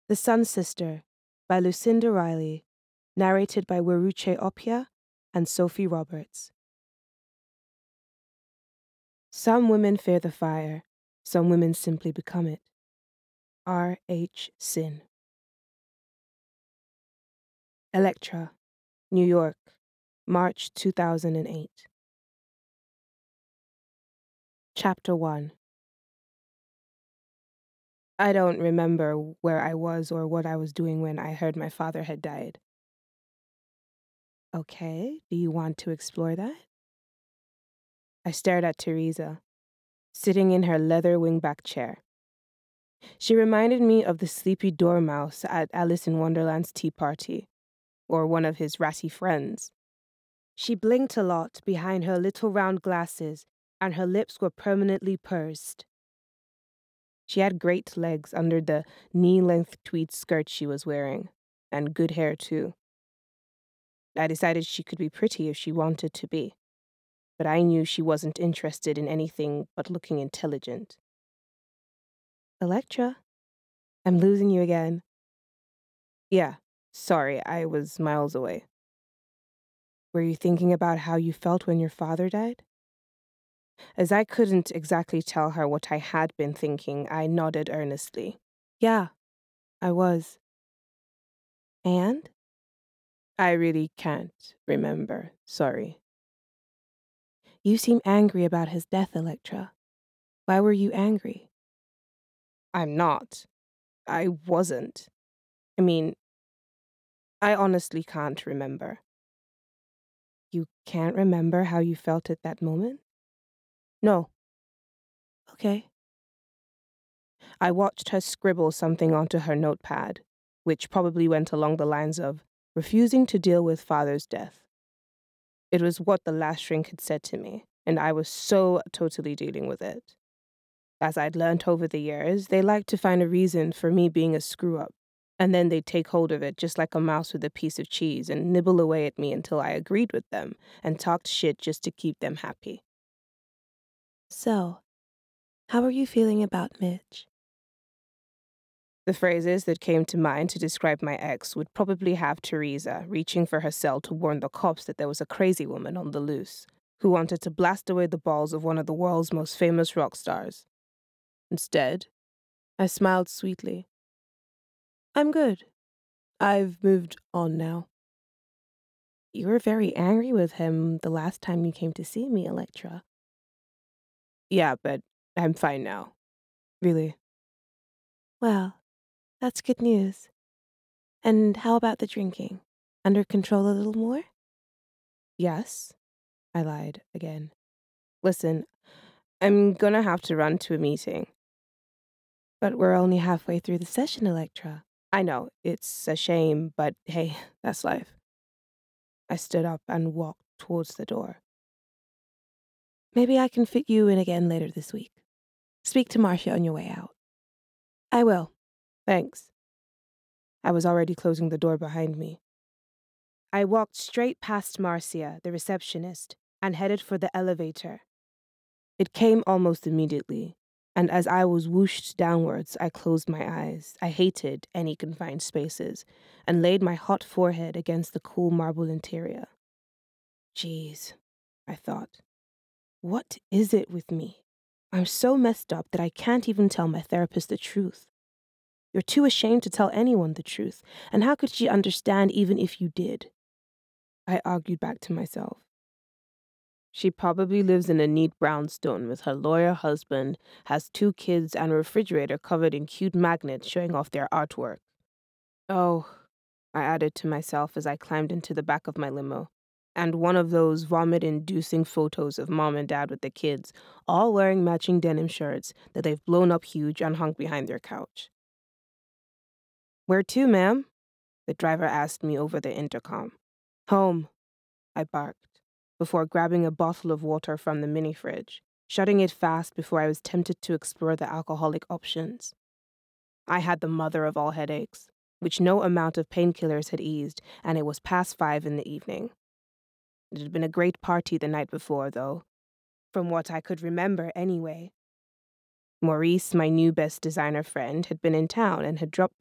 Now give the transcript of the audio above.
The Sun Sister by Lucinda Riley, narrated by Weruche Opia and Sophie Roberts. Some women fear the fire, some women simply become it. R. H. Sin. Electra, New York, March 2008. Chapter 1. I don't remember where I was or what I was doing when I heard my father had died. Okay, do you want to explore that? I stared at Teresa, sitting in her leather wingback chair. She reminded me of the sleepy dormouse at Alice in Wonderland's tea party, or one of his ratty friends. She blinked a lot behind her little round glasses, and her lips were permanently pursed. She had great legs under the knee-length tweed skirt she was wearing, and good hair too. I decided she could be pretty if she wanted to be, but I knew she wasn't interested in anything but looking intelligent. Electra, I'm losing you again. Yeah, sorry, I was miles away. Were you thinking about how you felt when your father died? As I couldn't exactly tell her what I had been thinking, I nodded earnestly. Yeah, I was. And? I really can't remember, sorry. You seem angry about his death, Electra. Why were you angry? I'm not. I wasn't. I mean, I honestly can't remember. You can't remember how you felt at that moment? No. Okay. I watched her scribble something onto her notepad, which probably went along the lines of refusing to deal with father's death. It was what the last shrink had said to me, and I was so totally dealing with it. As I'd learned over the years, they liked to find a reason for me being a screw-up, and then they'd take hold of it just like a mouse with a piece of cheese and nibble away at me until I agreed with them and talked shit just to keep them happy. So, how are you feeling about Mitch? The phrases that came to mind to describe my ex would probably have Teresa reaching for her cell to warn the cops that there was a crazy woman on the loose who wanted to blast away the balls of one of the world's most famous rock stars. Instead, I smiled sweetly. I'm good. I've moved on now. You were very angry with him the last time you came to see me, Electra. Yeah, but I'm fine now. Really. Well, that's good news. And how about the drinking? Under control a little more? Yes, I lied again. Listen, I'm gonna have to run to a meeting. But we're only halfway through the session, Electra. I know, it's a shame, but hey, that's life. I stood up and walked towards the door. Maybe I can fit you in again later this week. Speak to Marcia on your way out. I will. Thanks. I was already closing the door behind me. I walked straight past Marcia, the receptionist, and headed for the elevator. It came almost immediately, and as I was whooshed downwards, I closed my eyes. I hated any confined spaces, and laid my hot forehead against the cool marble interior. Jeez, I thought. What is it with me? I'm so messed up that I can't even tell my therapist the truth. You're too ashamed to tell anyone the truth, and how could she understand even if you did? I argued back to myself. She probably lives in a neat brownstone with her lawyer husband, has 2 kids, and a refrigerator covered in cute magnets showing off their artwork. Oh, I added to myself as I climbed into the back of my limo, and one of those vomit-inducing photos of mom and dad with the kids, all wearing matching denim shirts that they've blown up huge and hung behind their couch. Where to, ma'am? The driver asked me over the intercom. Home, I barked, before grabbing a bottle of water from the mini-fridge, shutting it fast before I was tempted to explore the alcoholic options. I had the mother of all headaches, which no amount of painkillers had eased, and it was past 5 in the evening. It had been a great party the night before, though, from what I could remember anyway. Maurice, my new best designer friend, had been in town and had dropped